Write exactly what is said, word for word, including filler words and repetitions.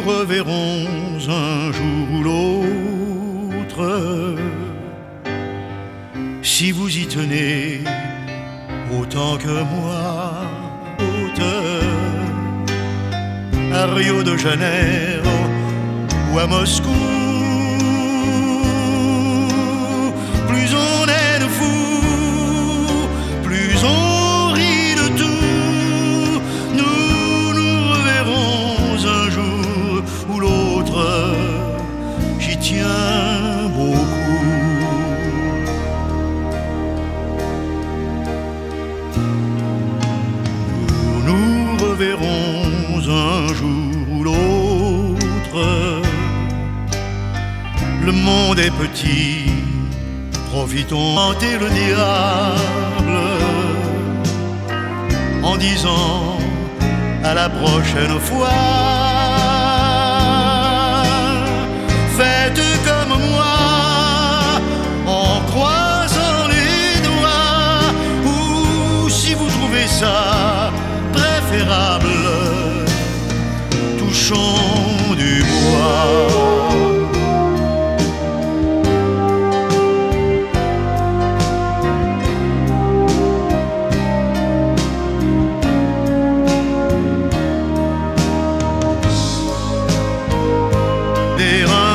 reverrons un jour ou l'autre. Si vous y tenez autant que moi, à Rio de Janeiro ou à Moscou, plus on est de fous, plus on rit de tout. Nous nous reverrons un jour ou l'autre, j'y tiens beaucoup. Nous nous reverrons un jour ou l'autre. Le monde est petit, profitons tenter le diable en disant à la prochaine fois. Faites comme moi en croisant les doigts, ou si vous trouvez ça préférable, touchons du bois. Des reins